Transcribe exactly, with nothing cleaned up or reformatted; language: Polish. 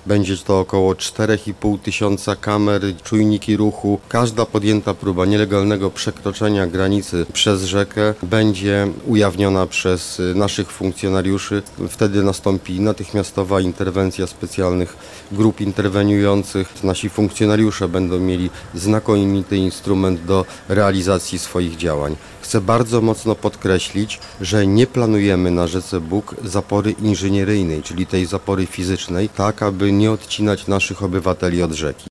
Będzie to około czterech i pół tysiąca kamer, czujniki ruchu. Każda podjęta próba nielegalnego przekroczenia granicy przez rzekę będzie ujawniona przez naszych funkcjonariuszy. Wtedy nastąpi natychmiastowa interwencja specjalnych grup interweniujących. Nasi funkcjonariusze będą mieli znakomity instrument do realizacji swoich działań. Chcę bardzo mocno podkreślić, że nie planujemy na rzece Bug zapory inżynieryjnej, czyli tej zapory fizycznej, tak aby nie odcinać naszych obywateli od rzeki.